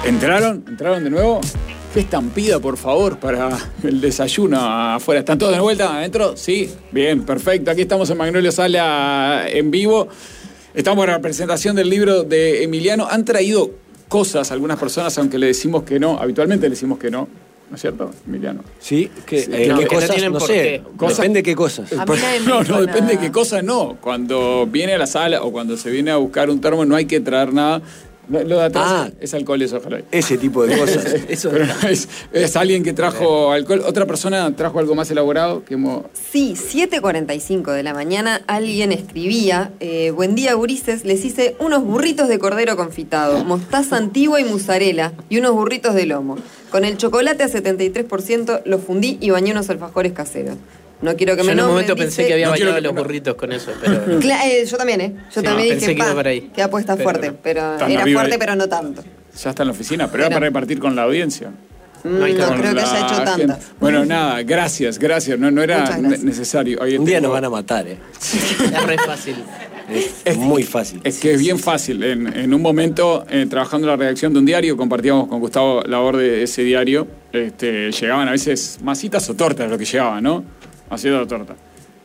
¿Entraron de nuevo? Qué estampida, por favor, para el desayuno afuera. ¿Están todos de vuelta adentro? Sí, bien, perfecto. Aquí estamos en Magnolio Sala en vivo. Estamos en la presentación del libro de Emiliano. Han traído cosas algunas personas, aunque le decimos que no. Habitualmente le decimos que no. ¿No es cierto, Emiliano? Sí, ¿qué cosas? No sé. Depende de qué cosas. No, depende de qué cosas no. Cuando viene a la sala o cuando se viene a buscar un termo no hay que traer nada. Lo de atrás es alcohol, eso, ojalá. Ese tipo de cosas. Eso es alguien que trajo alcohol. ¿Otra persona trajo algo más elaborado? Sí, 7:45 de la mañana alguien escribía: buen día, gurises, les hice unos burritos de cordero confitado, mostaza antigua y mozzarella, y unos burritos de lomo. Con el chocolate a 73% los fundí y bañé unos alfajores caseros. No quiero que me nombren. Yo en un momento pensé que había bañado los burritos con eso, pero... yo también, Yo también dije, que apuesta fuerte, pero era fuerte, pero no tanto. Ya está en la oficina, pero era para repartir con la audiencia. No creo que haya hecho tantas. Bueno, nada, gracias. No era necesario. Un día nos van a matar, Es re fácil. Es muy fácil. Es que es bien fácil. En un momento, trabajando en la redacción de un diario, compartíamos con Gustavo la labor de ese diario. Llegaban a veces masitas o tortas lo que llegaban, ¿no? Haciendo torta.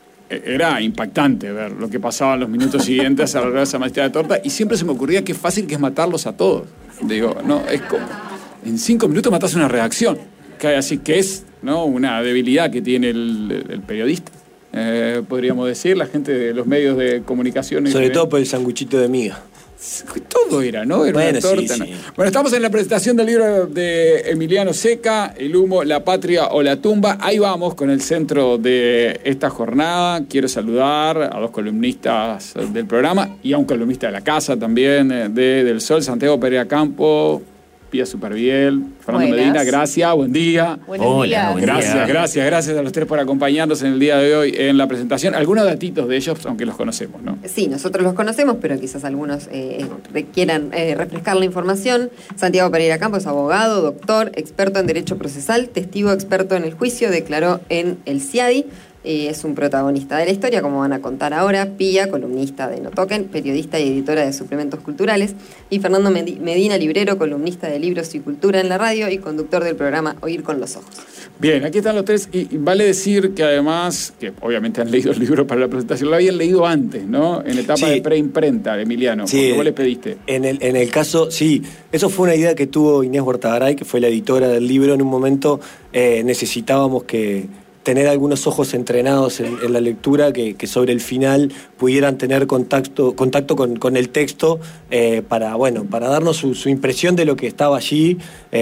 Era impactante ver lo que pasaba en los minutos siguientes a esa masita de torta y siempre se me ocurría qué fácil que es matarlos a todos. Digo, no, es como... En 5 minutos matás una redacción. Así que es, ¿no?, una debilidad que tiene el periodista. Podríamos decir, la gente de los medios de comunicación. Sobre todo por el sanguchito de miga. Todo era, ¿no? Era una torta. Sí. Bueno, estamos en la presentación del libro de Emiliano Seca, El humo, la patria o la tumba. Ahí vamos con el centro de esta jornada. Quiero saludar a 2 columnistas del programa y a un columnista de la casa también, del Sol, Santiago Pereira Campo, Pía Superviel, Fernando Medina, gracias, buen día. Hola, gracias a los 3 por acompañarnos en el día de hoy en la presentación. Algunos datitos de ellos, aunque los conocemos, ¿no? Sí, nosotros los conocemos, pero quizás algunos quieran refrescar la información. Santiago Pereira Campo es abogado, doctor, experto en Derecho Procesal, testigo experto en el juicio, declaró en el CIADI. Es un protagonista de la historia, como van a contar ahora. Pía, columnista de No Toquen, periodista y editora de suplementos culturales. Y Fernando Medina, librero, columnista de libros y cultura en la radio y conductor del programa Oír con los Ojos. Bien, aquí están los 3. Y vale decir que además, que obviamente han leído el libro para la presentación, lo habían leído antes, ¿no? En etapa de preimprenta, Emiliano, porque vos le pediste. En el caso, sí, eso fue una idea que tuvo Inés Huertagaray, que fue la editora del libro. En un momento necesitábamos tener algunos ojos entrenados en la lectura que sobre el final pudieran tener contacto con el texto para darnos su impresión de lo que estaba allí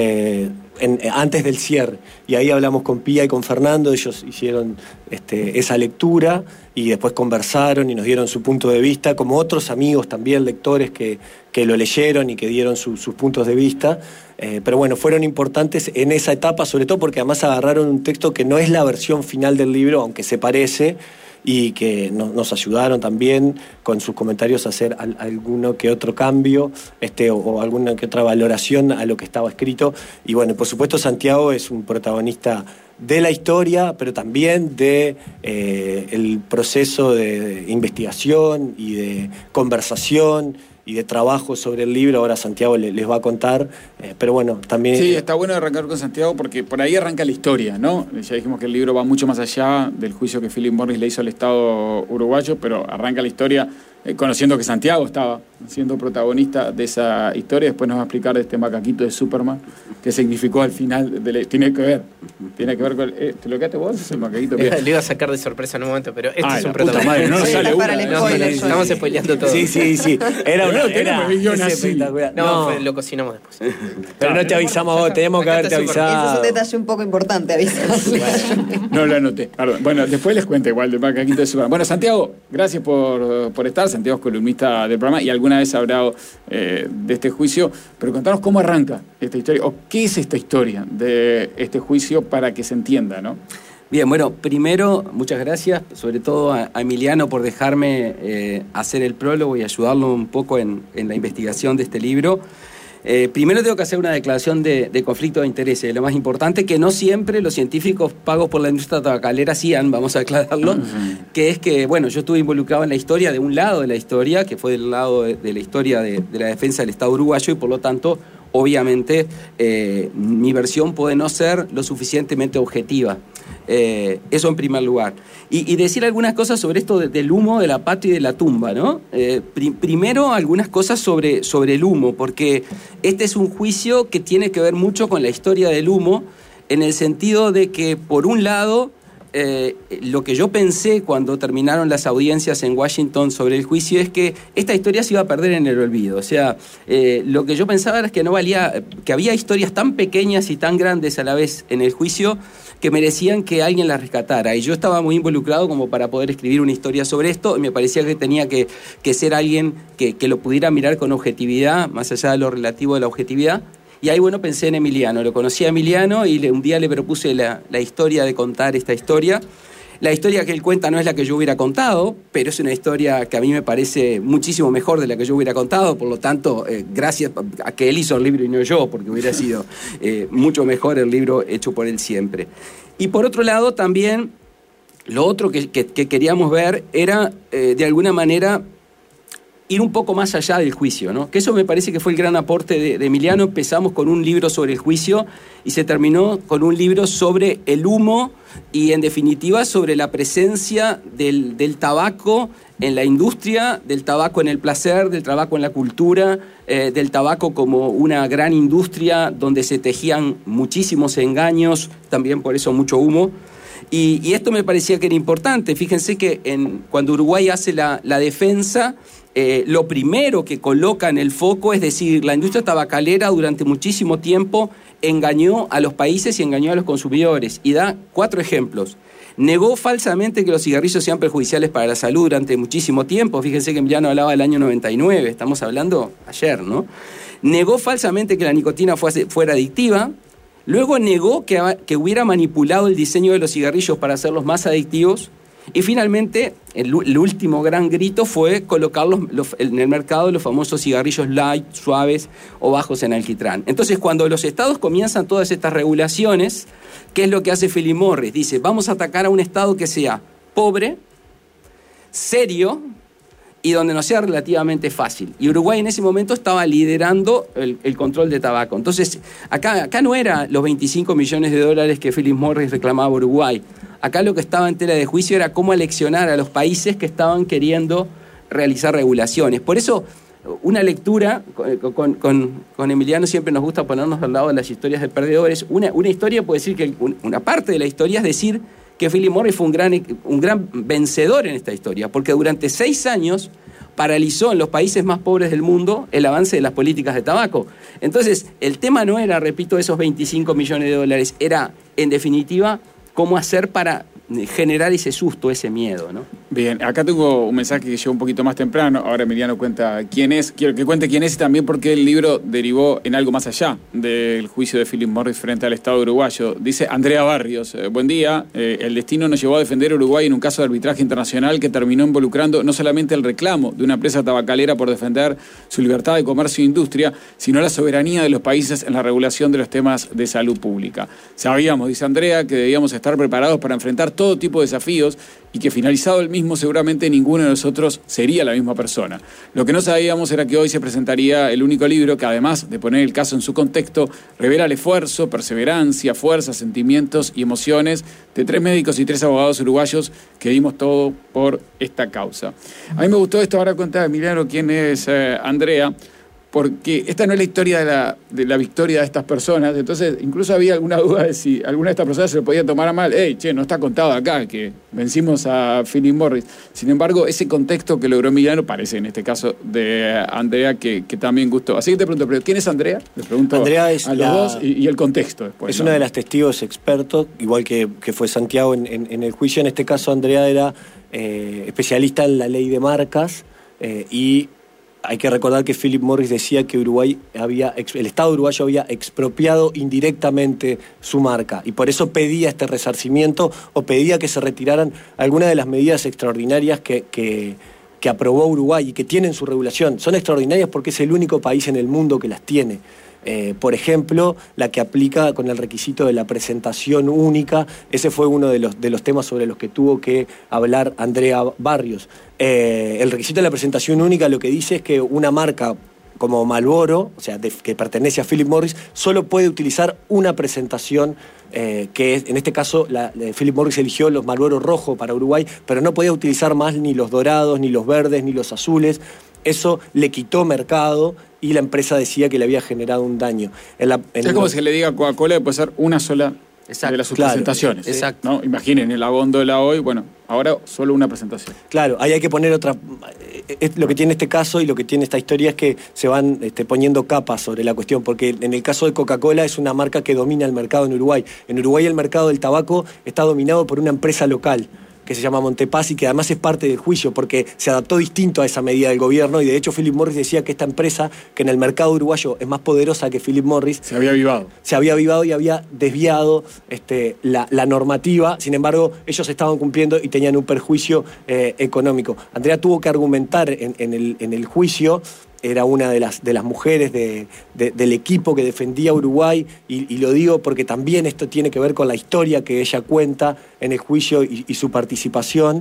antes del cierre. Y ahí hablamos con Pía y con Fernando, ellos hicieron esa lectura y después conversaron y nos dieron su punto de vista, como otros amigos también, lectores que lo leyeron y que dieron sus puntos de vista. Pero bueno, fueron importantes en esa etapa, sobre todo porque además agarraron un texto que no es la versión final del libro, aunque se parece, y que nos ayudaron también con sus comentarios a hacer alguno que otro cambio o alguna que otra valoración a lo que estaba escrito. Y bueno, por supuesto Santiago es un protagonista de la historia, pero también de el proceso de investigación y de conversación y de trabajo sobre el libro. Ahora Santiago les va a contar, pero bueno, también... Sí, está bueno arrancar con Santiago porque por ahí arranca la historia, ¿no? Ya dijimos que el libro va mucho más allá del juicio que Philip Morris le hizo al Estado uruguayo, pero arranca la historia conociendo que Santiago estaba siendo protagonista de esa historia. Después nos va a explicar de este macaquito de Superman, qué significó al final. Tiene que ver con... ¿Te lo quedaste vos? Es el macaquito. Le iba a sacar de sorpresa en un momento, pero este es un protagonista. Madre, no nos sale estamos spoileando todo. Sí. Lo cocinamos después. Pero no te avisamos a vos, teníamos que haberte avisado. Ese es un detalle un poco importante, avisarle. No lo anoté. Perdón. Bueno, después les cuento igual del macaquito de Superman. Bueno, Santiago, gracias por estar. Santiago es columnista del programa y alguna vez ha hablado de este juicio, pero contanos cómo arranca esta historia, o qué es esta historia de este juicio para que se entienda, ¿no? Bien, bueno, primero, muchas gracias, sobre todo a Emiliano por dejarme hacer el prólogo y ayudarlo un poco en la investigación de este libro. Primero tengo que hacer una declaración de conflicto de intereses, lo más importante, que no siempre los científicos pagos por la industria tabacalera hacían, vamos a aclararlo, que es que, bueno, yo estuve involucrado en la historia, de un lado de la historia, que fue del lado de la historia de la defensa del Estado uruguayo, y por lo tanto obviamente mi versión puede no ser lo suficientemente objetiva. Eso en primer lugar. Y decir algunas cosas sobre esto del humo, de la patria y de la tumba, ¿no? Primero, algunas cosas sobre el humo, porque este es un juicio que tiene que ver mucho con la historia del humo, en el sentido de que, por un lado, lo que yo pensé cuando terminaron las audiencias en Washington sobre el juicio es que esta historia se iba a perder en el olvido. O sea, lo que yo pensaba era que no valía, que había historias tan pequeñas y tan grandes a la vez en el juicio que merecían que alguien las rescatara. Y yo estaba muy involucrado como para poder escribir una historia sobre esto, y me parecía que tenía que ser alguien que lo pudiera mirar con objetividad, más allá de lo relativo de la objetividad. Y ahí, bueno, pensé en Emiliano. Lo conocí a Emiliano y un día le propuse la historia de contar esta historia. La historia que él cuenta no es la que yo hubiera contado, pero es una historia que a mí me parece muchísimo mejor de la que yo hubiera contado. Por lo tanto, gracias a que él hizo el libro y no yo, porque hubiera sido mucho mejor el libro hecho por él siempre. Y por otro lado, también, lo otro que queríamos ver era, de alguna manera, ir un poco más allá del juicio, ¿no? Que eso me parece que fue el gran aporte de Emiliano. Empezamos con un libro sobre el juicio y se terminó con un libro sobre el humo y, en definitiva, sobre la presencia del tabaco en la industria, del tabaco en el placer, del tabaco en la cultura, del tabaco como una gran industria donde se tejían muchísimos engaños, también por eso mucho humo. Y esto me parecía que era importante. Fíjense que cuando Uruguay hace la defensa, lo primero que coloca en el foco es decir, la industria tabacalera durante muchísimo tiempo engañó a los países y engañó a los consumidores. Y da 4 ejemplos. Negó falsamente que los cigarrillos sean perjudiciales para la salud durante muchísimo tiempo. Fíjense que Emiliano hablaba del año 99, estamos hablando ayer, ¿no? Negó falsamente que la nicotina fuera adictiva. Luego negó que hubiera manipulado el diseño de los cigarrillos para hacerlos más adictivos. Y finalmente, el último gran grito fue colocar en el mercado los famosos cigarrillos light, suaves o bajos en alquitrán. Entonces, cuando los estados comienzan todas estas regulaciones, ¿qué es lo que hace Philip Morris? Dice, vamos a atacar a un estado que sea pobre, serio y donde no sea relativamente fácil. Y Uruguay en ese momento estaba liderando el control de tabaco. Entonces, acá no era los 25 millones de dólares que Philip Morris reclamaba a Uruguay. Acá lo que estaba en tela de juicio era cómo aleccionar a los países que estaban queriendo realizar regulaciones. Por eso, una lectura, con Emiliano siempre nos gusta ponernos al lado de las historias de perdedores. Una historia puede decir que una parte de la historia es decir que Philip Morris fue un gran vencedor en esta historia, porque durante 6 años paralizó en los países más pobres del mundo el avance de las políticas de tabaco. Entonces, el tema no era, repito, esos 25 millones de dólares, era, en definitiva, cómo hacer para generar ese susto, ese miedo, ¿no? Bien, acá tengo un mensaje que llegó un poquito más temprano. Ahora Emiliano cuenta quién es. Quiero que cuente quién es y también por qué el libro derivó en algo más allá del juicio de Philip Morris frente al Estado uruguayo. Dice Andrea Barrios, buen día. El destino nos llevó a defender a Uruguay en un caso de arbitraje internacional que terminó involucrando no solamente el reclamo de una empresa tabacalera por defender su libertad de comercio e industria, sino la soberanía de los países en la regulación de los temas de salud pública. Sabíamos, dice Andrea, que debíamos estar preparados para enfrentar todo tipo de desafíos y que finalizado el mismo seguramente ninguno de nosotros sería la misma persona. Lo que no sabíamos era que hoy se presentaría el único libro que, además de poner el caso en su contexto, revela el esfuerzo, perseverancia, fuerza, sentimientos y emociones de 3 médicos y 3 abogados uruguayos que dimos todo por esta causa. A mí me gustó esto, ahora cuenta Emiliano quién es Andrea, porque esta no es la historia de la victoria de estas personas. Entonces, incluso había alguna duda de si alguna de estas personas se lo podía tomar a mal. No está contado acá que vencimos a Philip Morris. Sin embargo, ese contexto que logró Emiliano parece, en este caso, de Andrea, que también gustó. Así que te pregunto, ¿pero quién es Andrea? Le pregunto Andrea es a los dos y el contexto después. Es una de las testigos expertos, igual que fue Santiago en el juicio. En este caso, Andrea era especialista en la ley de marcas y hay que recordar que Philip Morris decía que el Estado uruguayo había expropiado indirectamente su marca y por eso pedía este resarcimiento o pedía que se retiraran algunas de las medidas extraordinarias que aprobó Uruguay y que tienen su regulación. Son extraordinarias porque es el único país en el mundo que las tiene. Por ejemplo, la que aplica con el requisito de la presentación única. Ese fue uno de los temas sobre los que tuvo que hablar Andrea Barrios. El requisito de la presentación única lo que dice es que una marca como Marlboro, o sea, que pertenece a Philip Morris, solo puede utilizar una presentación, que es, en este caso, Philip Morris eligió los Marlboro rojo para Uruguay, pero no podía utilizar más ni los dorados, ni los verdes, ni los azules. Eso le quitó mercado y la empresa decía que le había generado un daño. Es como si le diga a Coca-Cola que puede ser una sola de las presentaciones. Exacto. ¿No? Imaginen, en la góndola hoy, bueno, ahora solo una presentación. Claro, ahí hay que poner otra. Lo que tiene este caso y lo que tiene esta historia es que se van poniendo capas sobre la cuestión, porque en el caso de Coca-Cola es una marca que domina el mercado en Uruguay. En Uruguay el mercado del tabaco está dominado por una empresa local que se llama Montepaz y que además es parte del juicio porque se adaptó distinto a esa medida del gobierno y de hecho Philip Morris decía que esta empresa, que en el mercado uruguayo es más poderosa que Philip Morris, se había avivado y había desviado la normativa. Sin embargo, ellos estaban cumpliendo y tenían un perjuicio económico. Andrea tuvo que argumentar en el juicio. Era una de las mujeres del equipo que defendía a Uruguay y lo digo porque también esto tiene que ver con la historia que ella cuenta en el juicio y su participación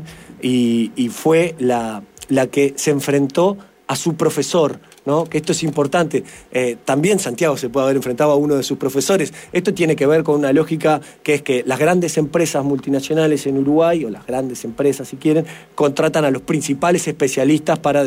y fue la que se enfrentó a su profesor, ¿no? Que esto es importante. También Santiago se puede haber enfrentado a uno de sus profesores. Esto tiene que ver con una lógica que es que las grandes empresas multinacionales en Uruguay, o las grandes empresas si quieren, contratan a los principales especialistas para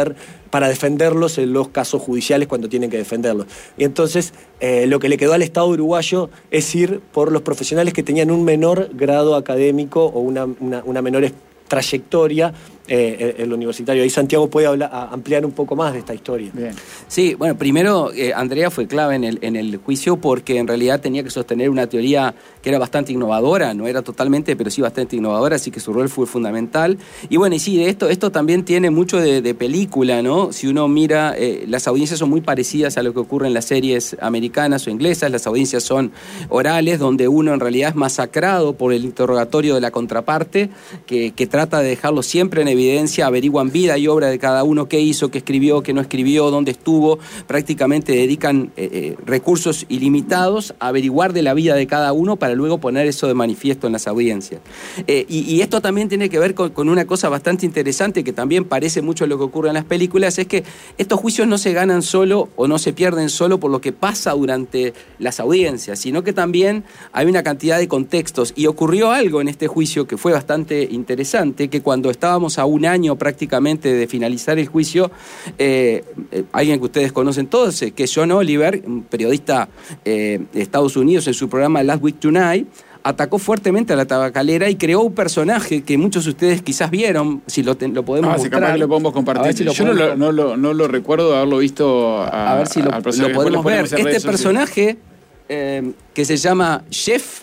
defenderlos en los casos judiciales cuando tienen que defenderlos. Y entonces lo que le quedó al Estado uruguayo es ir por los profesionales que tenían un menor grado académico o una menor trayectoria en lo universitario. Ahí Santiago puede ampliar un poco más de esta historia. Bien. Sí, bueno, primero Andrea fue clave en el juicio porque en realidad tenía que sostener una teoría que era bastante innovadora, no era totalmente, pero sí bastante innovadora, así que su rol fue fundamental. Y bueno, y sí, esto también tiene mucho de película, ¿no? Si uno mira, las audiencias son muy parecidas a lo que ocurre en las series americanas o inglesas, las audiencias son orales, donde uno en realidad es masacrado por el interrogatorio de la contraparte, que trata de dejarlo siempre en evidencia, averiguan vida y obra de cada uno, qué hizo, qué escribió, qué no escribió, dónde estuvo, prácticamente dedican recursos ilimitados a averiguar de la vida de cada uno para luego poner eso de manifiesto en las audiencias. Y esto también tiene que ver con una cosa bastante interesante que también parece mucho lo que ocurre en las películas, es que estos juicios no se ganan solo o no se pierden solo por lo que pasa durante las audiencias, sino que también hay una cantidad de contextos y ocurrió algo en este juicio que fue bastante interesante, que cuando estábamos a un año prácticamente de finalizar el juicio, alguien que ustedes conocen todos, que es John Oliver, un periodista de Estados Unidos, en su programa Last Week Tonight, atacó fuertemente a la tabacalera y creó un personaje que muchos de ustedes quizás vieron, si lo podemos mostrar. Si capaz que lo podemos compartir. Si yo no lo recuerdo de haberlo visto a ver si lo podemos ver. Este personaje que se llama Jeff,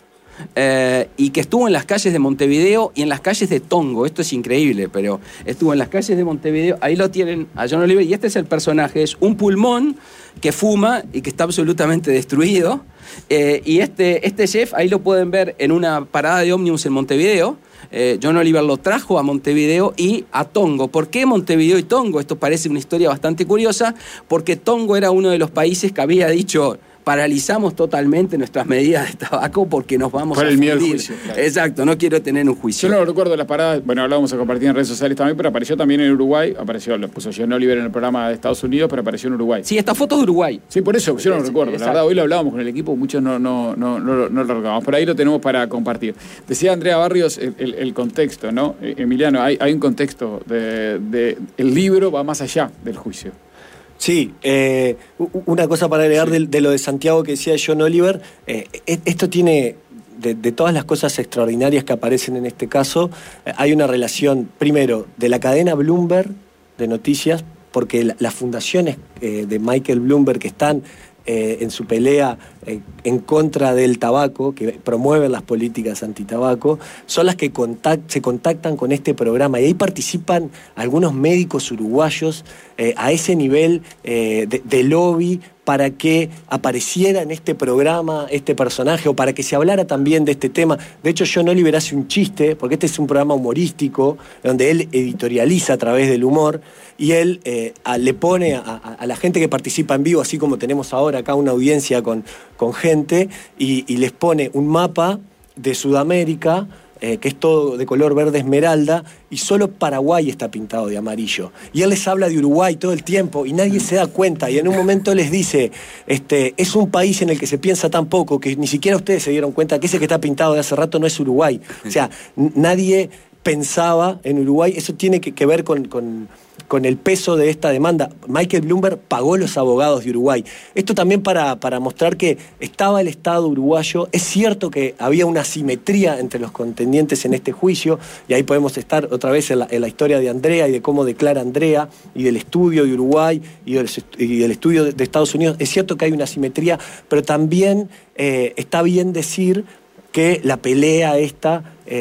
y que estuvo en las calles de Montevideo y en las calles de Tongo. Esto es increíble, pero estuvo en las calles de Montevideo. Ahí lo tienen a John Oliver y este es el personaje. Es un pulmón que fuma y que está absolutamente destruido. Y este chef, ahí lo pueden ver en una parada de ómnibus en Montevideo. John Oliver lo trajo a Montevideo y a Tongo. ¿Por qué Montevideo y Tongo? Esto parece una historia bastante curiosa, porque Tongo era uno de los países que había dicho: paralizamos totalmente nuestras medidas de tabaco porque nos vamos a fundir. Por el miedo al juicio. Claro. Exacto, no quiero tener un juicio. Yo no recuerdo las paradas, bueno, ahora vamos a compartir en redes sociales también, pero apareció también en Uruguay, lo puso John Oliver en el programa de Estados Unidos, pero apareció en Uruguay. Sí, esta foto es de Uruguay. Sí, por eso, yo no lo recuerdo. Exacto. La verdad, hoy lo hablábamos con el equipo, muchos no lo recordamos. Por ahí lo tenemos para compartir. Decía Andrea Barrios el contexto, ¿no? Emiliano, hay un contexto el libro va más allá del juicio. Sí, una cosa para agregar de lo de Santiago que decía John Oliver, esto tiene, de todas las cosas extraordinarias que aparecen en este caso, hay una relación, primero, de la cadena Bloomberg de noticias, porque las fundaciones de Michael Bloomberg que están en su pelea en contra del tabaco, que promueven las políticas antitabaco, son las que se contactan con este programa y ahí participan algunos médicos uruguayos a ese nivel de lobby para que apareciera en este programa este personaje o para que se hablara también de este tema. De hecho, John Oliver hace un chiste, porque este es un programa humorístico, donde él editorializa a través del humor, y él le pone a la gente que participa en vivo, así como tenemos ahora acá una audiencia con gente, y les pone un mapa de Sudamérica, que es todo de color verde esmeralda, y solo Paraguay está pintado de amarillo. Y él les habla de Uruguay todo el tiempo y nadie se da cuenta. Y en un momento les dice, es un país en el que se piensa tan poco que ni siquiera ustedes se dieron cuenta que ese que está pintado de hace rato no es Uruguay. O sea, nadie pensaba en Uruguay. Eso tiene que ver con el peso de esta demanda. Michael Bloomberg pagó los abogados de Uruguay. Esto también para mostrar que estaba el Estado uruguayo. Es cierto que había una asimetría entre los contendientes en este juicio, y ahí podemos estar otra vez en la historia de Andrea y de cómo declara Andrea, y del estudio de Uruguay y del estudio de Estados Unidos. Es cierto que hay una asimetría, pero también está bien decir que la pelea esta...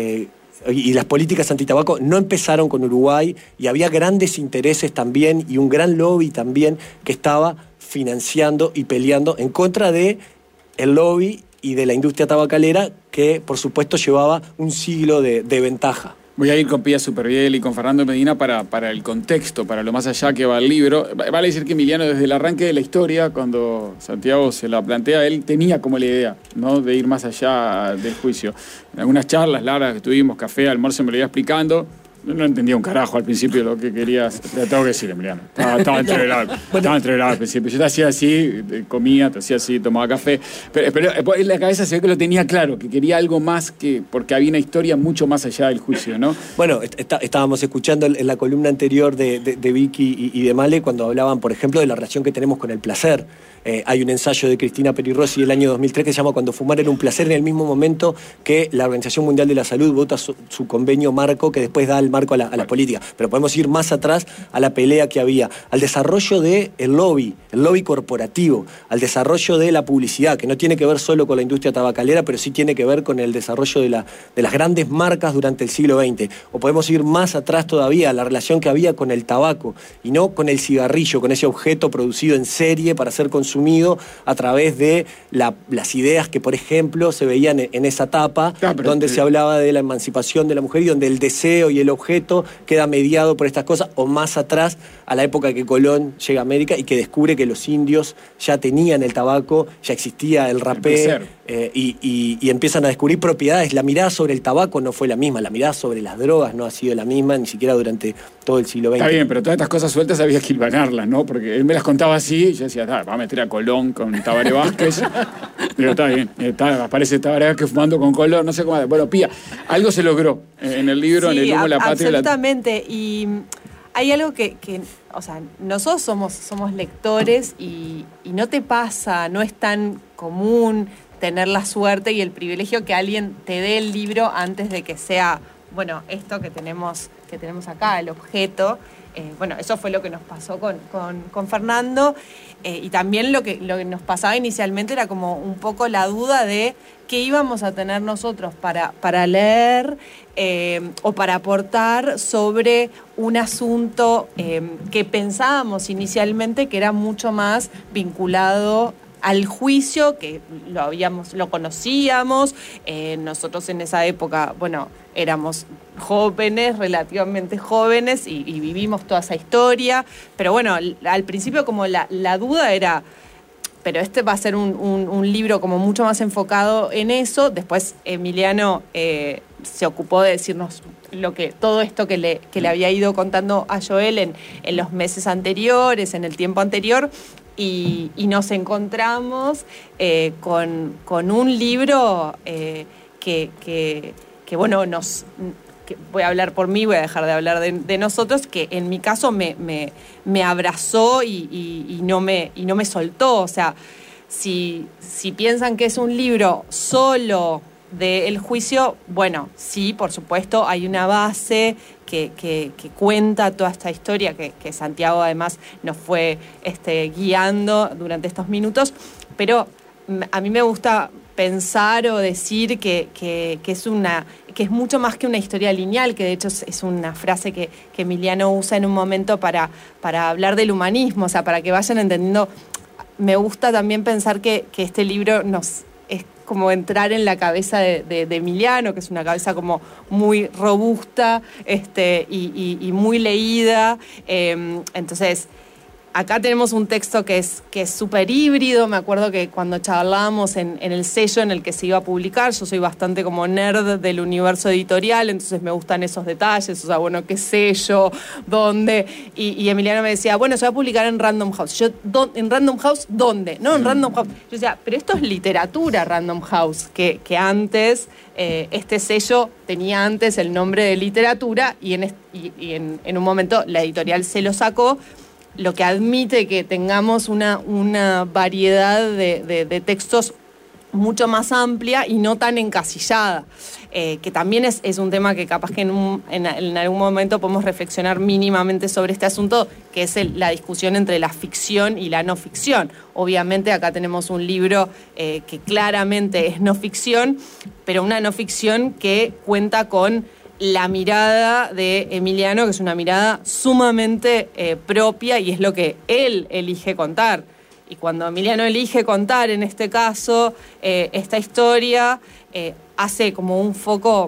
y las políticas antitabaco no empezaron con Uruguay, y había grandes intereses también y un gran lobby también que estaba financiando y peleando en contra de el lobby y de la industria tabacalera, que por supuesto llevaba un siglo de ventaja. Voy a ir con Pía Superviel y con Fernando Medina para el contexto, para lo más allá que va el libro. Vale decir que Emiliano, desde el arranque de la historia, cuando Santiago se la plantea, él tenía como la idea, ¿no?, de ir más allá del juicio. En algunas charlas largas que tuvimos, café, almuerzo, me lo iba explicando. No entendía un carajo al principio lo que querías. Te tengo que decir, Emiliano. Estaba entreverado. Estaba entreverado al principio. Yo te hacía así, comía, te hacía así, tomaba café. Pero en la cabeza se ve que lo tenía claro, que quería algo más, porque había una historia mucho más allá del juicio, ¿no? Bueno, estábamos escuchando en la columna anterior de Vicky y de Male cuando hablaban, por ejemplo, de la relación que tenemos con el placer. Hay un ensayo de Cristina Perirossi del año 2003 que se llama Cuando fumar era un placer, en el mismo momento que la Organización Mundial de la Salud vota su convenio marco, que después da el marco a la política. Pero podemos ir más atrás a la pelea que había, al desarrollo del lobby, el lobby corporativo, al desarrollo de la publicidad, que no tiene que ver solo con la industria tabacalera, pero sí tiene que ver con el desarrollo de las grandes marcas durante el siglo XX. O podemos ir más atrás todavía, a la relación que había con el tabaco, y no con el cigarrillo, con ese objeto producido en serie para ser consumido a través de las ideas que, por ejemplo, se veían en esa etapa, donde se hablaba de la emancipación de la mujer y donde el deseo y el objeto queda mediado por estas cosas, o más atrás a la época que Colón llega a América y que descubre que los indios ya tenían el tabaco, ya existía el rapé, y empiezan a descubrir propiedades. La mirada sobre el tabaco no fue la misma, la mirada sobre las drogas no ha sido la misma, ni siquiera durante todo el siglo XX. Está bien, pero todas estas cosas sueltas había que hilvanarlas, ¿no? Porque él me las contaba así, y yo decía, va a meter a Colón con Tabaré Vázquez. Pero está bien, aparece Tabaré Vázquez fumando con Colón, no sé cómo. Bueno, Pía, algo se logró en el libro, sí, en el humo de la patria. Absolutamente, y hay algo que o sea, nosotros somos lectores y no te pasa, no es tan común tener la suerte y el privilegio que alguien te dé el libro antes de que sea, bueno, esto que tenemos acá, el objeto. Bueno, eso fue lo que nos pasó con Fernando, y también lo que nos pasaba inicialmente era como un poco la duda de qué íbamos a tener nosotros para leer o para aportar sobre un asunto que pensábamos inicialmente que era mucho más vinculado al juicio, que lo conocíamos, nosotros en esa época, bueno, éramos jóvenes, relativamente jóvenes, y vivimos toda esa historia, pero bueno, al principio como la duda era, pero este va a ser un libro como mucho más enfocado en eso. Después Emiliano se ocupó de decirnos todo esto que le había ido contando a Joel en los meses anteriores, en el tiempo anterior, y nos encontramos con un libro que bueno, que voy a hablar por mí, voy a dejar de hablar de nosotros, que en mi caso me abrazó y no me soltó. O sea, si piensan que es un libro solo del juicio, bueno, sí, por supuesto, hay una base que cuenta toda esta historia que Santiago además nos fue guiando durante estos minutos, pero a mí me gusta pensar o decir que es mucho más que una historia lineal, que de hecho es una frase que Emiliano usa en un momento para hablar del humanismo, o sea, para que vayan entendiendo. Me gusta también pensar que este libro es como entrar en la cabeza de Emiliano, que es una cabeza como muy robusta y muy leída. Entonces, acá tenemos un texto que es súper híbrido. Me acuerdo que cuando charlábamos en el sello en el que se iba a publicar, yo soy bastante como nerd del universo editorial, entonces me gustan esos detalles, o sea, bueno, qué sello, dónde. Y Emiliano me decía, bueno, se va a publicar en Random House. Yo, ¿en Random House dónde? No, en Random House. Yo decía, pero esto es literatura, Random House, que antes, este sello tenía antes el nombre de literatura y en un momento la editorial se lo sacó, lo que admite que tengamos una variedad de textos mucho más amplia y no tan encasillada, que también es un tema que capaz que en algún momento podemos reflexionar mínimamente sobre este asunto, que es la discusión entre la ficción y la no ficción. Obviamente acá tenemos un libro que claramente es no ficción, pero una no ficción que cuenta con la mirada de Emiliano, que es una mirada sumamente propia y es lo que él elige contar. Y cuando Emiliano elige contar, en este caso, esta historia, hace como un foco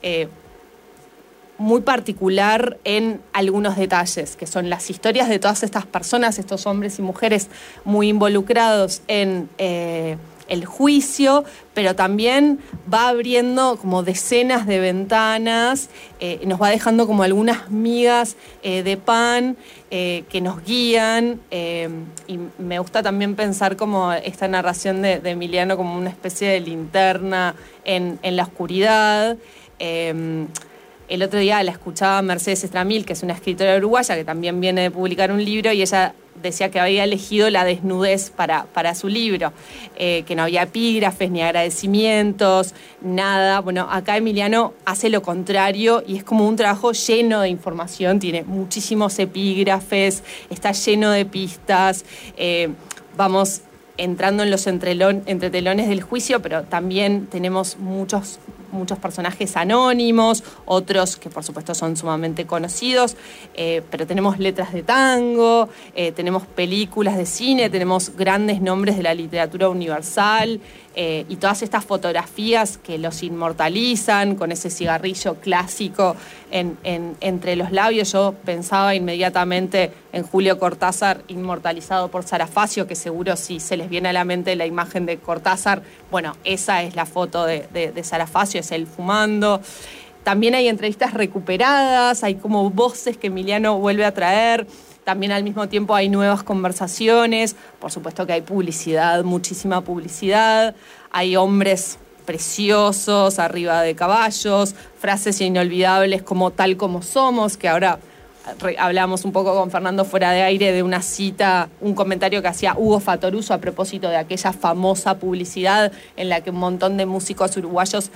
muy particular en algunos detalles, que son las historias de todas estas personas, estos hombres y mujeres muy involucrados en el juicio, pero también va abriendo como decenas de ventanas, nos va dejando como algunas migas de pan que nos guían, y me gusta también pensar como esta narración de Emiliano como una especie de linterna en la oscuridad. El otro día la escuchaba Mercedes Estramil, que es una escritora uruguaya que también viene de publicar un libro, y ella decía que había elegido la desnudez para su libro, que no había epígrafes ni agradecimientos, nada. Bueno, acá Emiliano hace lo contrario y es como un trabajo lleno de información, tiene muchísimos epígrafes, está lleno de pistas, vamos entrando en los entretelones del juicio, pero también tenemos muchos personajes anónimos, otros que por supuesto son sumamente conocidos, pero tenemos letras de tango, tenemos películas de cine, tenemos grandes nombres de la literatura universal, y todas estas fotografías que los inmortalizan con ese cigarrillo clásico entre los labios. Yo pensaba inmediatamente en Julio Cortázar inmortalizado por Sarafacio, que seguro si se les viene a la mente la imagen de Cortázar, bueno, esa es la foto de Sarafacio, es él fumando. También hay entrevistas recuperadas, hay como voces que Emiliano vuelve a traer. También al mismo tiempo hay nuevas conversaciones, por supuesto que hay publicidad, muchísima publicidad, hay hombres preciosos arriba de caballos, frases inolvidables como tal como somos, que ahora hablamos un poco con Fernando fuera de aire de una cita, un comentario que hacía Hugo Fatoruso a propósito de aquella famosa publicidad en la que un montón de músicos uruguayos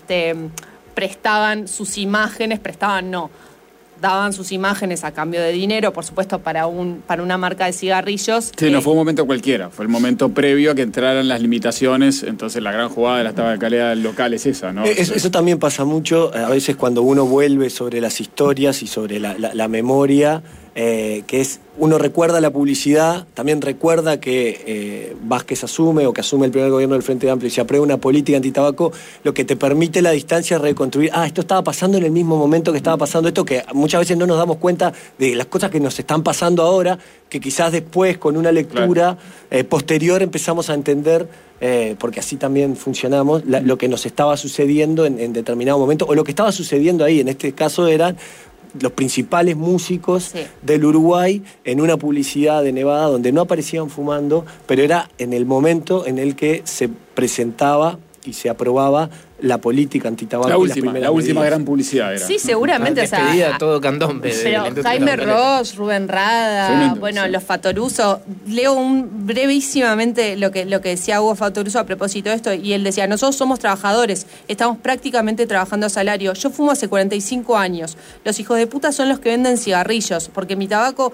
daban sus imágenes a cambio de dinero, por supuesto, para una marca de cigarrillos. Sí, no fue un momento cualquiera, fue el momento previo a que entraran las limitaciones, entonces la gran jugada de la tabacalera local es esa, ¿no? Eso también pasa mucho, a veces cuando uno vuelve sobre las historias y sobre la memoria, que es, uno recuerda la publicidad, también recuerda que Vázquez asume o que asume el primer gobierno del Frente Amplio y se aprueba una política antitabaco, lo que te permite la distancia es reconstruir, esto estaba pasando en el mismo momento que estaba pasando esto, que muchas veces no nos damos cuenta de las cosas que nos están pasando ahora, que quizás después con una lectura posterior empezamos a entender, porque así también funcionamos, lo que nos estaba sucediendo en determinado momento, o lo que estaba sucediendo ahí, en este caso eran los principales músicos del Uruguay en una publicidad de Nevada donde no aparecían fumando, pero era en el momento en el que se presentaba y se aprobaba la política antitabaco. La última gran publicidad era. Sí, seguramente. Despedida todo candombe. Pero Jaime Ross, Rubén Rada, los Fatoruso. Leo brevísimamente lo que decía Hugo Fatoruso a propósito de esto, y él decía, nosotros somos trabajadores, estamos prácticamente trabajando a salario. Yo fumo hace 45 años. Los hijos de puta son los que venden cigarrillos, porque ni tabaco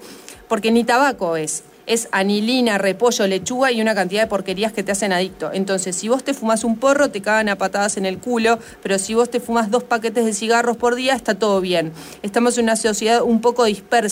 es anilina, repollo, lechuga y una cantidad de porquerías que te hacen adicto. Entonces, si vos te fumás un porro, te cagan a patadas en el culo, pero si vos te fumás 2 paquetes de cigarros por día, está todo bien. Estamos en una sociedad un poco dispersa,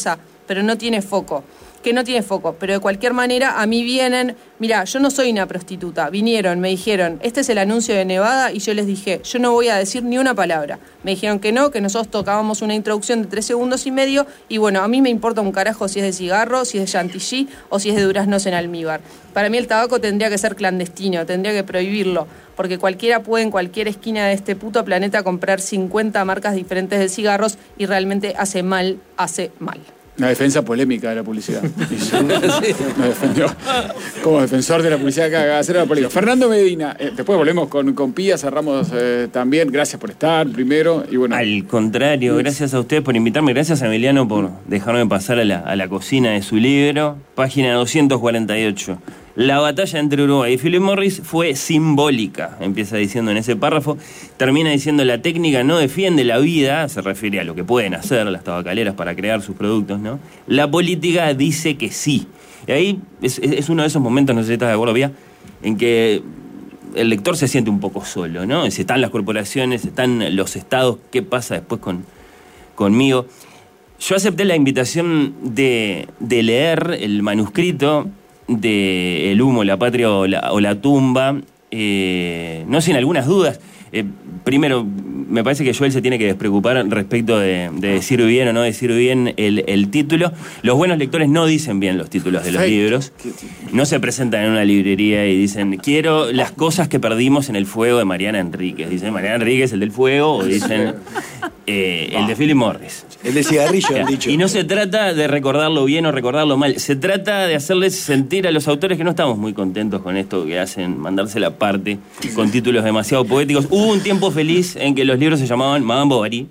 pero no tiene foco. Pero de cualquier manera a mí vienen, mira, yo no soy una prostituta, vinieron, me dijeron, este es el anuncio de Nevada, y yo les dije, yo no voy a decir ni una palabra. Me dijeron que no, que nosotros tocábamos una introducción de 3 segundos y medio, y bueno, a mí me importa un carajo si es de cigarro, si es de chantilly o si es de duraznos en almíbar. Para mí el tabaco tendría que ser clandestino, tendría que prohibirlo, porque cualquiera puede en cualquier esquina de este puto planeta comprar 50 marcas diferentes de cigarros y realmente hace mal. Una defensa polémica de la publicidad. Me defendió como defensor de la publicidad que haga hacer la política. Fernando Medina, después volvemos con Pía, cerramos también. Gracias por estar primero. Y bueno. Al contrario, gracias a ustedes por invitarme. Gracias a Emiliano por dejarme pasar a la cocina de su libro. Página 248. La batalla entre Uruguay y Philip Morris fue simbólica, empieza diciendo en ese párrafo. Termina diciendo, la técnica no defiende la vida, se refiere a lo que pueden hacer las tabacaleras para crear sus productos, ¿no? La política dice que sí. Y ahí es uno de esos momentos, no sé si estás de acuerdo, Pía, en que el lector se siente un poco solo, ¿no? Si están las corporaciones, están los estados, ¿qué pasa después conmigo? Yo acepté la invitación de leer el manuscrito de El humo, la patria o la tumba, no sin algunas dudas. Primero, me parece que Joel se tiene que despreocupar respecto de decir bien o no decir bien el título. Los buenos lectores no dicen bien los títulos de los libros. No se presentan en una librería y dicen, quiero las cosas que perdimos en el fuego de Mariana Enríquez. Dicen Mariana Enríquez, el del fuego, o dicen el de Philip Morris. El de cigarrillo, han dicho. Y no se trata de recordarlo bien o recordarlo mal. Se trata de hacerles sentir a los autores que no estamos muy contentos con esto que hacen, mandarse la parte con títulos demasiado poéticos. Hubo un tiempo feliz en que los libros se llamaban Madame Bovary.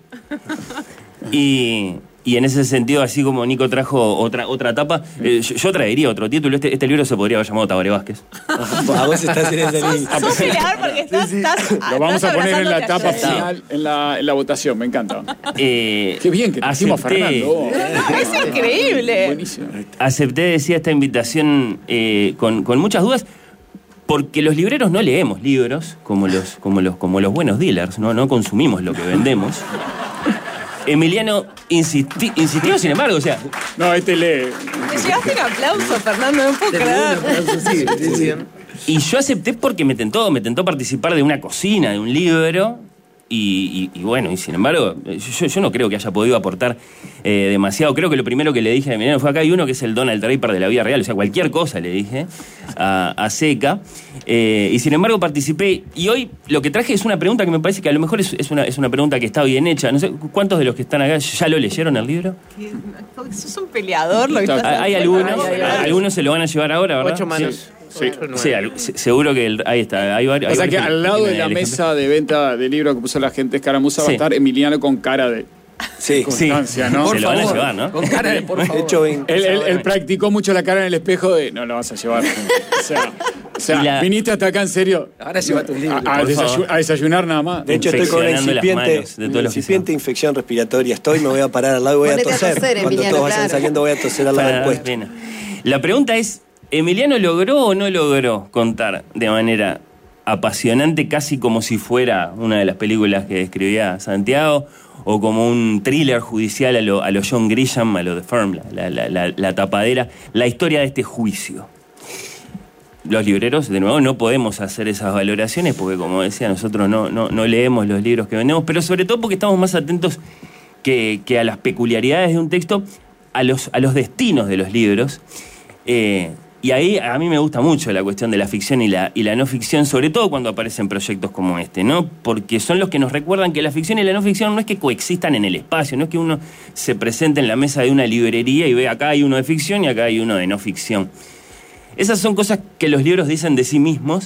Y en ese sentido, así como Nico trajo otra tapa, yo traería otro título. Este libro se podría haber llamado Tabaré Vázquez. A vos estás en esa línea. Sos peleador porque estás Lo vamos a poner en la abrazándote etapa a Joel. final, en la votación, me encanta. Qué bien que trajimos a Fernando. Es increíble. Buenísimo. Acepté, decía, esta invitación con muchas dudas, porque los libreros no leemos libros como los buenos dealers, no consumimos lo que vendemos. Emiliano insistió, sin embargo, o sea... No, lee. Te llevaste un aplauso, Fernando, no puedo creer. Y yo acepté porque me tentó participar de una cocina, de un libro, y bueno, y sin embargo, yo no creo que haya podido aportar demasiado. Creo que lo primero que le dije a Emiliano fue, acá hay uno que es el Donald Draper de la vida real, o sea, cualquier cosa le dije a Seca, y sin embargo participé, y hoy lo que traje es una pregunta que me parece que a lo mejor es una pregunta que está bien hecha. No sé, ¿cuántos de los que están acá ya lo leyeron el libro? Sos un peleador, lo que estás Hay algunos se lo van a llevar ahora, ¿verdad? 8 manos. Sí. Seguro que ahí está. Hay varios. O sea que al lado de la mesa de venta de libros que puso la gente Escaramuza va a estar Emiliano con cara de constancia, ¿no? Se lo van a llevar, ¿no? Con cara de por favor. De hecho, Él practicó mucho la cara en el espejo de no lo vas a llevar. O sea, viniste hasta acá en serio. Ahora llévate un libro. A desayunar nada más. De hecho, estoy con una incipiente infección respiratoria. Me voy a parar al lado y voy a toser. Cuando Emiliano, todos vayan saliendo, voy a toser al lado del puesto. La pregunta es, ¿Emiliano logró o no logró contar de manera apasionante, casi como si fuera una de las películas que escribía Santiago, o como un thriller judicial a lo John Grisham, a lo The Firm, la tapadera, la historia de este juicio? Los libreros, de nuevo, no podemos hacer esas valoraciones porque, como decía, nosotros no leemos los libros que vendemos, pero sobre todo porque estamos más atentos que a las peculiaridades de un texto, a los destinos de los libros. Y ahí a mí me gusta mucho la cuestión de la ficción y la no ficción, sobre todo cuando aparecen proyectos como este, ¿no? Porque son los que nos recuerdan que la ficción y la no ficción no es que coexistan en el espacio, no es que uno se presente en la mesa de una librería y ve acá hay uno de ficción y acá hay uno de no ficción. Esas son cosas que los libros dicen de sí mismos,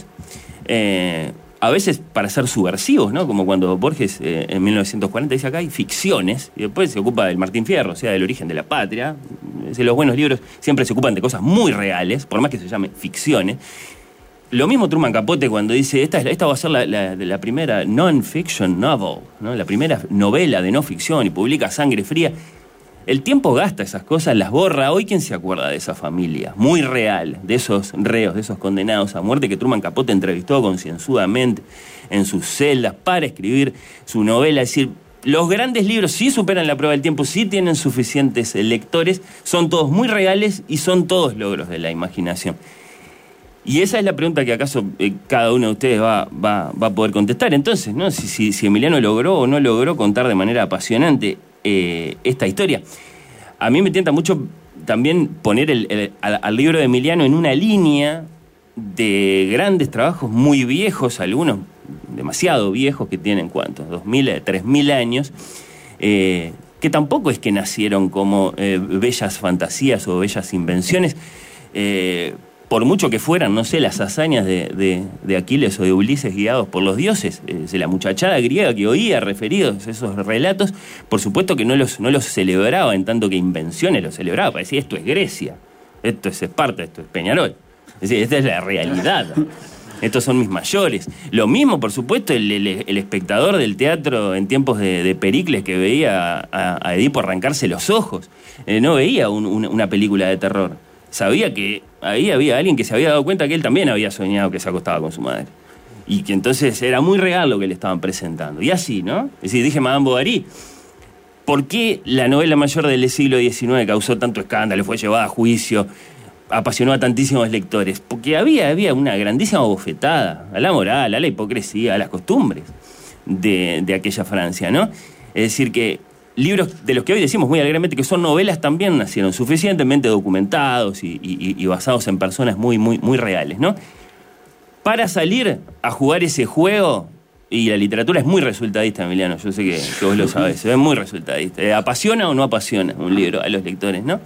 a veces para ser subversivos, ¿no? Como cuando Borges en 1940 dice acá hay ficciones, y después se ocupa del Martín Fierro, o sea, del origen de la patria. Los buenos libros siempre se ocupan de cosas muy reales, por más que se llame ficciones. Lo mismo Truman Capote cuando dice, esta va a ser la primera non-fiction novel, ¿no? La primera novela de no ficción, y publica Sangre Fría. El tiempo gasta esas cosas, las borra. Hoy, ¿quién se acuerda de esa familia? Muy real, de esos reos, de esos condenados a muerte que Truman Capote entrevistó concienzudamente en sus celdas para escribir su novela. Es decir, los grandes libros sí superan la prueba del tiempo, sí tienen suficientes lectores, son todos muy reales y son todos logros de la imaginación. Y esa es la pregunta que acaso cada uno de ustedes va a poder contestar. Entonces, ¿no? Si Emiliano logró o no logró contar de manera apasionante esta historia. A mí me tienta mucho también poner al libro de Emiliano en una línea de grandes trabajos muy viejos, algunos demasiado viejos, que tienen ¿cuántos? 2.000, 3.000 años, que tampoco es que nacieron como bellas fantasías o bellas invenciones, por mucho que fueran, no sé, las hazañas de Aquiles o de Ulises guiados por los dioses, de la muchachada griega que oía referidos esos relatos, por supuesto que no los celebraba en tanto que invenciones, los celebraba, para decir, esto es Grecia, esto es Esparta, esto es Peñarol. Es decir, esta es la realidad. Estos son mis mayores. Lo mismo, por supuesto, el espectador del teatro en tiempos de Pericles, que veía a Edipo arrancarse los ojos. No veía una película de terror. Sabía que ahí había alguien que se había dado cuenta que él también había soñado que se acostaba con su madre. Y que entonces era muy real lo que le estaban presentando. Y así, ¿no? Es decir, dije Madame Bovary, ¿por qué la novela mayor del siglo XIX causó tanto escándalo, fue llevada a juicio, apasionó a tantísimos lectores? Porque había una grandísima bofetada a la moral, a la hipocresía, a las costumbres de aquella Francia, ¿no? Es decir, que libros de los que hoy decimos muy alegremente que son novelas también nacieron suficientemente documentados y basados en personas muy, muy, muy reales, ¿no? Para salir a jugar ese juego, y la literatura es muy resultadista, Emiliano, yo sé que vos lo sabés, es muy resultadista. ¿Apasiona o no apasiona un libro a los lectores, no?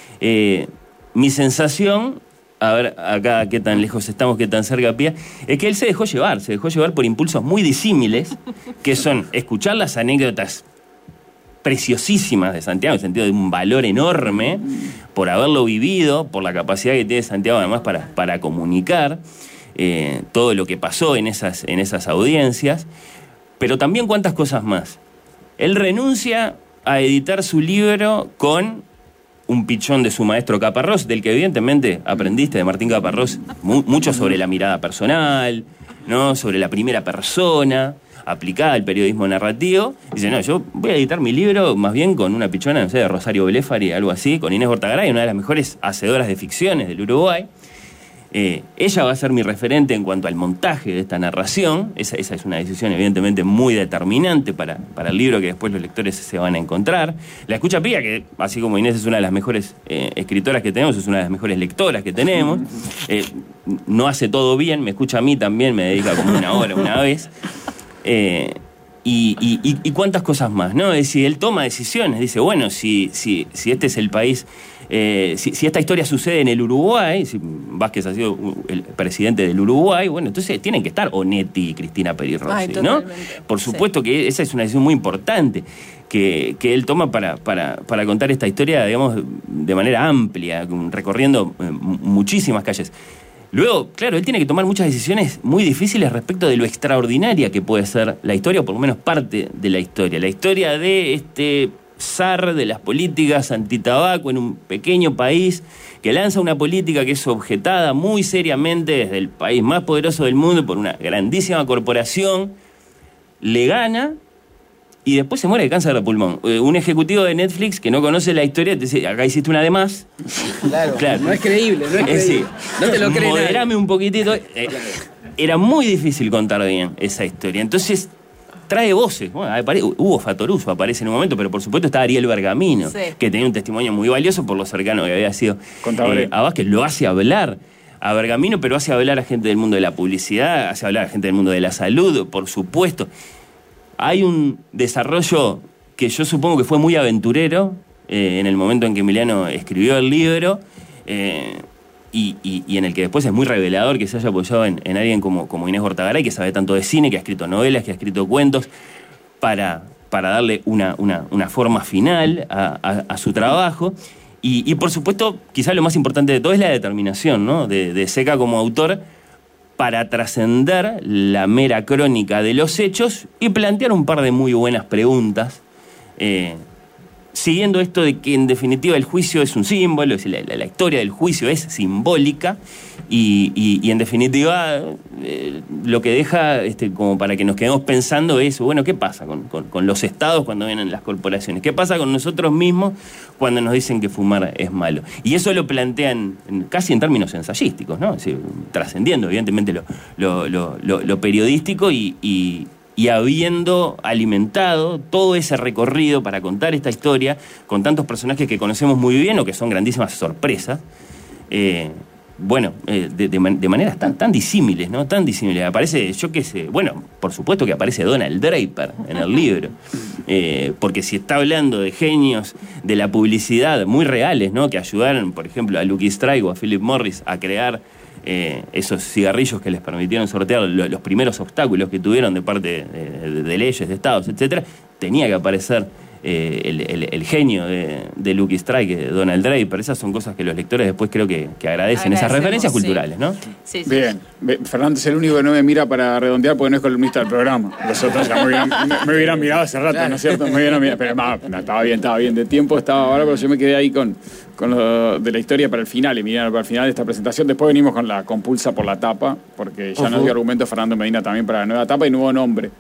Mi sensación, a ver acá qué tan lejos estamos, qué tan cerca Pía, es que él se dejó llevar por impulsos muy disímiles, que son escuchar las anécdotas preciosísimas de Santiago, en el sentido de un valor enorme, por haberlo vivido, por la capacidad que tiene Santiago además para comunicar todo lo que pasó en esas audiencias, pero también cuántas cosas más. Él renuncia a editar su libro con un pichón de su maestro Caparrós, del que evidentemente aprendiste, de Martín Caparrós, mucho sobre la mirada personal, ¿no? Sobre la primera persona aplicada al periodismo narrativo. Dice, no, yo voy a editar mi libro más bien con una pichona, no sé, de Rosario Blefari, algo así, con Inés Bortagaray, una de las mejores hacedoras de ficciones del Uruguay. Ella va a ser mi referente en cuanto al montaje de esta narración. Esa es una decisión evidentemente muy determinante para el libro que después los lectores se van a encontrar. La escucha Pía, que así como Inés es una de las mejores escritoras que tenemos, es una de las mejores lectoras que tenemos. No hace todo bien, me escucha a mí también, me dedica como una hora una vez. Y cuántas cosas más, ¿no? Es decir, él toma decisiones, dice, bueno, si este es el país, si esta historia sucede en el Uruguay, si Vázquez ha sido el presidente del Uruguay, bueno, entonces tienen que estar Onetti y Cristina Peri Rossi, ¿no? Por supuesto que esa es una decisión muy importante que él toma para contar esta historia, digamos, de manera amplia, recorriendo muchísimas calles. Luego, claro, él tiene que tomar muchas decisiones muy difíciles respecto de lo extraordinaria que puede ser la historia, o por lo menos parte de la historia. La historia de este zar de las políticas antitabaco en un pequeño país que lanza una política que es objetada muy seriamente desde el país más poderoso del mundo por una grandísima corporación, le gana y después se muere de cáncer de pulmón. Un ejecutivo de Netflix que no conoce la historia te dice, acá hiciste una de más. Claro. No es creíble, Sí. No te lo crees. Moderame un poquitito. Era muy difícil contar bien esa historia. Entonces, trae voces. Bueno, Hugo Fatoruso aparece en un momento, pero por supuesto está Ariel Bergamino, que tenía un testimonio muy valioso por lo cercano que había sido a Vázquez. Lo hace hablar a Bergamino, pero hace hablar a gente del mundo de la publicidad, hace hablar a gente del mundo de la salud, por supuesto. Hay un desarrollo que yo supongo que fue muy aventurero en el momento en que Emiliano escribió el libro y en el que después es muy revelador que se haya apoyado en alguien como Inés Bortagaray, que sabe tanto de cine, que ha escrito novelas, que ha escrito cuentos, para darle una forma final a su trabajo. Y por supuesto, quizás lo más importante de todo es la determinación, ¿no? de Seca como autor, para trascender la mera crónica de los hechos y plantear un par de muy buenas preguntas siguiendo esto de que en definitiva el juicio es un símbolo, es la historia del juicio es simbólica y en definitiva lo que deja como para que nos quedemos pensando es, bueno, ¿qué pasa con los estados cuando vienen las corporaciones? ¿Qué pasa con nosotros mismos cuando nos dicen que fumar es malo? Y eso lo plantean casi en términos ensayísticos, ¿no? Es decir, trascendiendo evidentemente lo periodístico y habiendo alimentado todo ese recorrido para contar esta historia con tantos personajes que conocemos muy bien o que son grandísimas sorpresas, de maneras tan disímiles, ¿no? Tan disímiles. Aparece, yo qué sé, bueno, por supuesto que aparece Donald Draper en el libro, porque si está hablando de genios de la publicidad muy reales, ¿no? Que ayudaron, por ejemplo, a Lucky Strike o a Philip Morris a crear esos cigarrillos que les permitieron sortear los primeros obstáculos que tuvieron de parte de leyes, de estados, etcétera, tenía que aparecer el genio de Lucky Strike, de Donald Draper. Esas son cosas que los lectores después creo que agradecen, esas referencias culturales, ¿no? Sí. Bien. Fernando es el único que no me mira para redondear porque no es columnista del programa. Los otros ya me hubieran mirado hace rato, ¿no es cierto? Me hubieran mirado, pero estaba bien. De tiempo estaba ahora, pero yo me quedé ahí con lo de la historia para el final, Emiliano, para el final de esta presentación. Después venimos con la compulsa por la tapa, porque ya nos dio argumento Fernando Medina también para la nueva tapa y nuevo nombre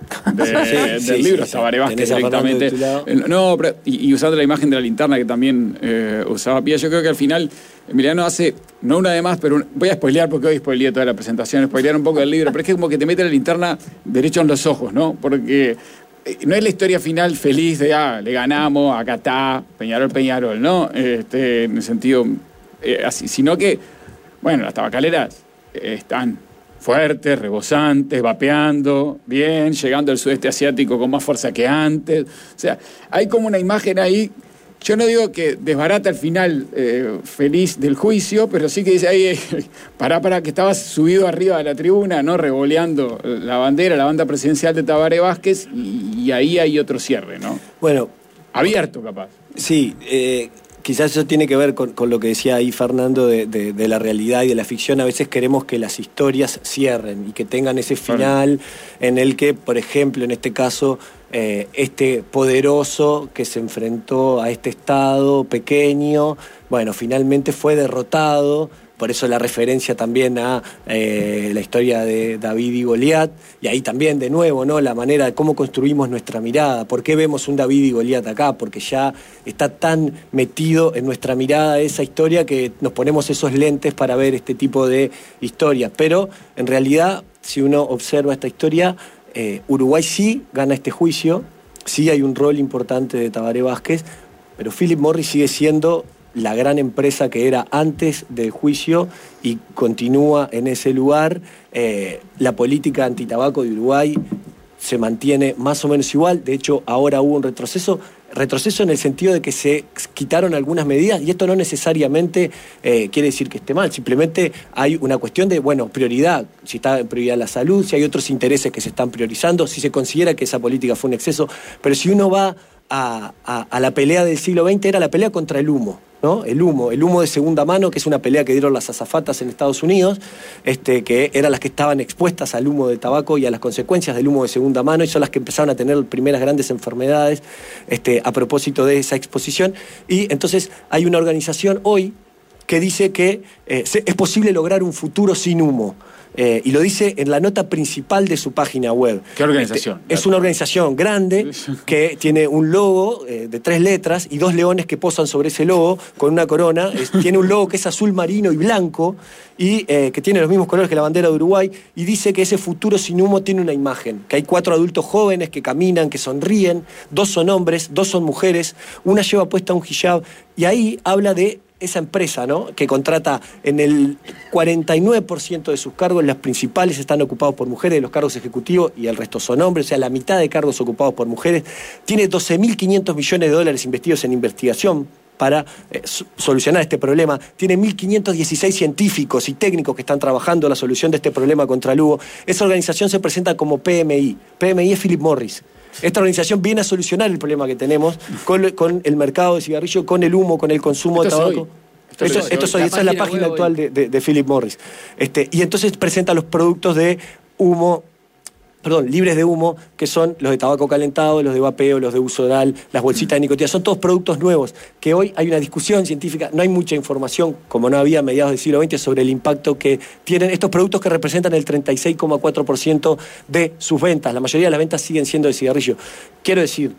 del libro. Tabaré Vázquez directamente. No, pero, y usando la imagen de la linterna que también usaba Pía, yo creo que al final Emiliano hace, no una de más, pero voy a spoilear porque hoy spoileé toda la presentación, spoilear un poco del libro, pero es que como que te mete la linterna derecho en los ojos, ¿no? Porque no es la historia final feliz de, le ganamos, acá está, Peñarol, ¿no? En el sentido así, sino que, bueno, las tabacaleras están fuertes, rebosantes, vapeando, bien, llegando al sudeste asiático con más fuerza que antes. O sea, hay como una imagen ahí, yo no digo que desbarata el final feliz del juicio, pero sí que dice ahí, para que estabas subido arriba de la tribuna, ¿no? Revoleando la bandera, la banda presidencial de Tabaré Vázquez, y ahí hay otro cierre, ¿no? Bueno. Abierto, capaz. Sí, quizás eso tiene que ver con lo que decía ahí Fernando de la realidad y de la ficción. A veces queremos que las historias cierren y que tengan ese final en el que, por ejemplo, en este caso, este poderoso que se enfrentó a este Estado pequeño, bueno, finalmente fue derrotado. Por eso la referencia también a la historia de David y Goliat, y ahí también de nuevo, ¿no? La manera de cómo construimos nuestra mirada. ¿Por qué vemos un David y Goliat acá? Porque ya está tan metido en nuestra mirada esa historia que nos ponemos esos lentes para ver este tipo de historias. Pero en realidad, si uno observa esta historia, Uruguay sí gana este juicio, sí hay un rol importante de Tabaré Vázquez, pero Philip Morris sigue siendo la gran empresa que era antes del juicio y continúa en ese lugar. La política antitabaco de Uruguay se mantiene más o menos igual. De hecho, ahora hubo un retroceso en el sentido de que se quitaron algunas medidas, y esto no necesariamente quiere decir que esté mal, simplemente hay una cuestión de, prioridad, si está en prioridad la salud, si hay otros intereses que se están priorizando, si se considera que esa política fue un exceso, pero si uno va a la pelea del siglo XX, era la pelea contra el humo, ¿no? El humo de segunda mano, que es una pelea que dieron las azafatas en Estados Unidos, que eran las que estaban expuestas al humo del tabaco y a las consecuencias del humo de segunda mano, y son las que empezaron a tener primeras grandes enfermedades a propósito de esa exposición. Y entonces hay una organización hoy que dice que es posible lograr un futuro sin humo. Y lo dice en la nota principal de su página web. ¿Qué organización? Es una organización grande que tiene un logo de 3 letras y 2 leones que posan sobre ese logo con una corona. Tiene un logo que es azul marino y blanco y que tiene los mismos colores que la bandera de Uruguay, y dice que ese futuro sin humo tiene una imagen, que hay 4 adultos jóvenes que caminan, que sonríen, 2 son hombres, 2 son mujeres, una lleva puesta un hijab, y ahí habla de esa empresa, ¿no? Que contrata en el 49% de sus cargos, las principales están ocupados por mujeres, los cargos ejecutivos, y el resto son hombres, o sea, la mitad de cargos ocupados por mujeres. Tiene 12.500 millones de dólares investidos en investigación para solucionar este problema. Tiene 1.516 científicos y técnicos que están trabajando en la solución de este problema contra el humo. Esa organización se presenta como PMI. PMI es Philip Morris. Esta organización viene a solucionar el problema que tenemos con el mercado de cigarrillo, con el humo, con el consumo de tabaco. Esa es la página actual de Philip Morris. Y entonces presenta los productos de humo libres de humo, que son los de tabaco calentado, los de vapeo, los de uso oral, las bolsitas de nicotina. Son todos productos nuevos, que hoy hay una discusión científica, no hay mucha información, como no había a mediados del siglo XX, sobre el impacto que tienen estos productos que representan el 36,4% de sus ventas. La mayoría de las ventas siguen siendo de cigarrillo. Quiero decir,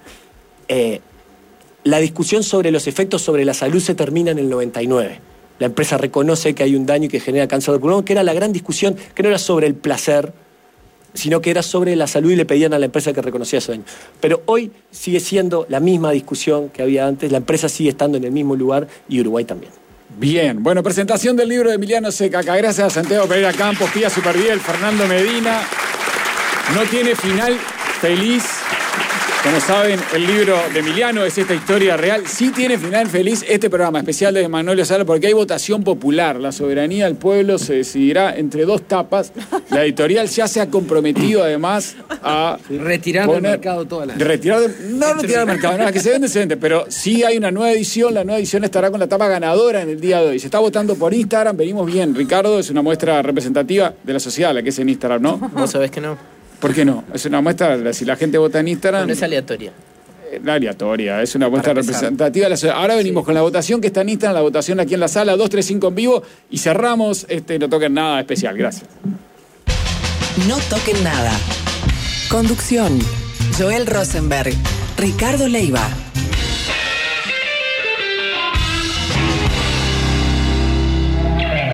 la discusión sobre los efectos sobre la salud se termina en el 99. La empresa reconoce que hay un daño y que genera cáncer de pulmón, que era la gran discusión, que no era sobre el placer, sino que era sobre la salud y le pedían a la empresa que reconocía ese daño. Pero hoy sigue siendo la misma discusión que había antes, la empresa sigue estando en el mismo lugar y Uruguay también. Bien, bueno, presentación del libro de Emiliano Secaca. Gracias a Santiago Pereira Campos, Pía Superviel, Fernando Medina. No tiene final feliz. Como saben, el libro de Emiliano es esta historia real. Sí tiene final feliz este programa especial de Manolio Sala porque hay votación popular. La soberanía del pueblo se decidirá entre dos tapas. La editorial ya se ha comprometido además a retirar del mercado todas las... No retirar del mercado, no, que se vende, pero sí hay una nueva edición. La nueva edición estará con la tapa ganadora en el día de hoy. Se está votando por Instagram, venimos bien. Ricardo, es una muestra representativa de la sociedad, la que es en Instagram, ¿no? Vos sabés que no. ¿Por qué no? Es una muestra, si la gente vota en Instagram... No es aleatoria. Aleatoria, es una muestra representativa de la sociedad. Ahora venimos con la votación que está en Instagram, la votación aquí en la sala, 235 en vivo, y cerramos No Toquen Nada especial. Gracias. No Toquen Nada. Conducción: Joel Rosenberg, Ricardo Leiva.